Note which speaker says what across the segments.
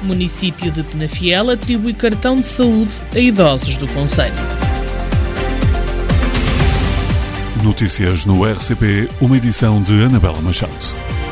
Speaker 1: O município de Penafiel atribui cartão de saúde a idosos do concelho.
Speaker 2: Notícias no RCP, uma edição de Anabela Machado.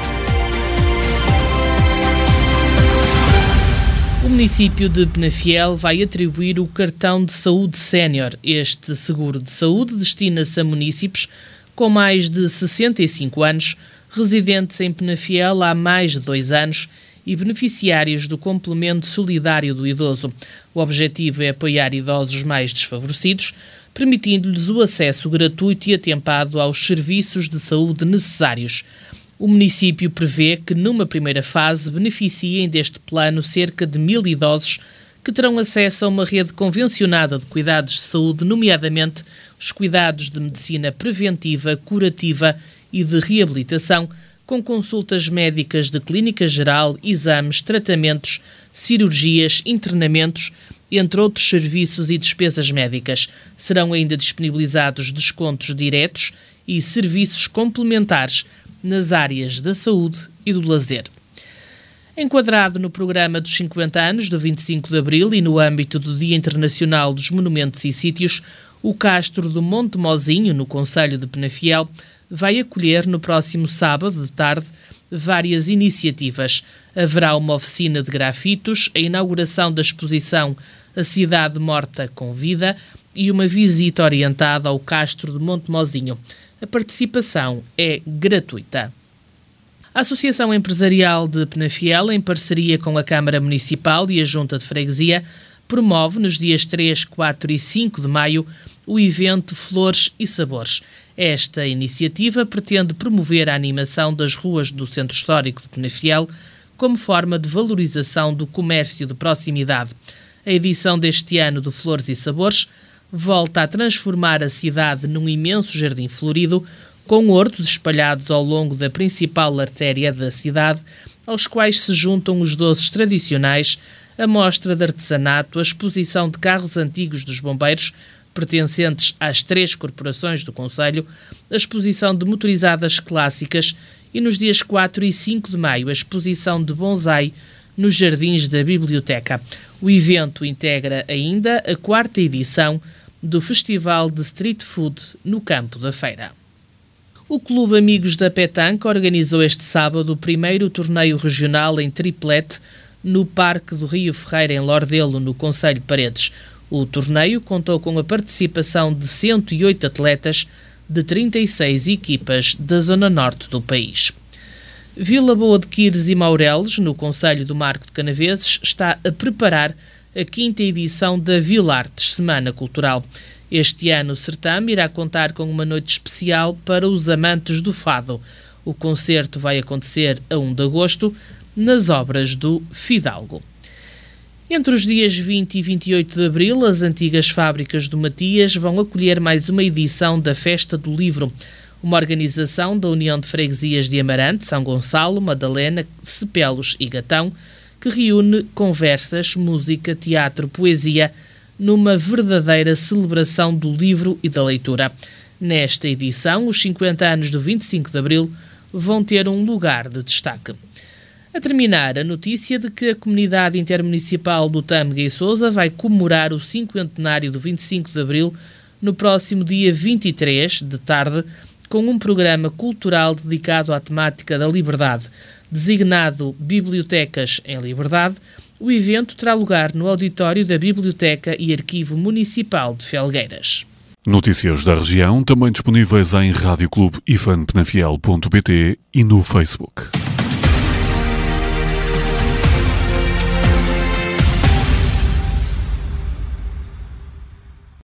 Speaker 1: O município de Penafiel vai atribuir o cartão de saúde sénior. Este seguro de saúde destina-se a munícipes com mais de 65 anos, residentes em Penafiel há mais de 2 anos e beneficiários do complemento solidário do idoso. O objetivo é apoiar idosos mais desfavorecidos, permitindo-lhes o acesso gratuito e atempado aos serviços de saúde necessários. O município prevê que, numa primeira fase, beneficiem deste plano cerca de 1.000 idosos que terão acesso a uma rede convencionada de cuidados de saúde, nomeadamente os cuidados de medicina preventiva, curativa e de reabilitação, com consultas médicas de clínica geral, exames, tratamentos, cirurgias, internamentos, entre outros serviços e despesas médicas. Serão ainda disponibilizados descontos diretos e serviços complementares nas áreas da saúde e do lazer. Enquadrado no programa dos 50 anos do 25 de Abril e no âmbito do Dia Internacional dos Monumentos e Sítios, o Castro do Monte Mozinho, no concelho de Penafiel, vai acolher no próximo sábado de tarde várias iniciativas. Haverá uma oficina de grafitos, a inauguração da exposição A Cidade Morta com Vida e uma visita orientada ao Castro do Monte Mozinho. A participação é gratuita. A Associação Empresarial de Penafiel, em parceria com a Câmara Municipal e a Junta de Freguesia, promove nos dias 3, 4 e 5 de maio o evento Flores e Sabores. Esta iniciativa pretende promover a animação das ruas do Centro Histórico de Penafiel como forma de valorização do comércio de proximidade. A edição deste ano do Flores e Sabores volta a transformar a cidade num imenso jardim florido, com hortos espalhados ao longo da principal artéria da cidade, aos quais se juntam os doces tradicionais, a mostra de artesanato, a exposição de carros antigos dos bombeiros, pertencentes às 3 corporações do concelho, a exposição de motorizadas clássicas e, nos dias 4 e 5 de maio, a exposição de bonsai nos jardins da biblioteca. O evento integra ainda a 4ª edição do Festival de Street Food no Campo da Feira. O Clube Amigos da Petanca organizou este sábado o primeiro torneio regional em triplete no Parque do Rio Ferreira, em Lordelo, no concelho de Paredes. O torneio contou com a participação de 108 atletas de 36 equipas da zona norte do país. Vila Boa de Quires e Maureles, no concelho do Marco de Canaveses, está a preparar a 5ª edição da Vilartes, Semana Cultural. Este ano o certame irá contar com uma noite especial para os amantes do fado. O concerto vai acontecer a 1 de agosto, nas obras do Fidalgo. Entre os dias 20 e 28 de abril, as antigas fábricas do Matias vão acolher mais uma edição da Festa do Livro, uma organização da União de Freguesias de Amarante, São Gonçalo, Madalena, Cepelos e Gatão, que reúne conversas, música, teatro, poesia, numa verdadeira celebração do livro e da leitura. Nesta edição, os 50 anos do 25 de Abril vão ter um lugar de destaque. A terminar, a notícia de que a Comunidade Intermunicipal do Tâmega e Sousa vai comemorar o 50º do 25 de Abril no próximo dia 23, de tarde, com um programa cultural dedicado à temática da liberdade. Designado Bibliotecas em Liberdade, o evento terá lugar no auditório da Biblioteca e Arquivo Municipal de Felgueiras.
Speaker 2: Notícias da região, também disponíveis em radioclubeifanpenafiel.pt e no Facebook.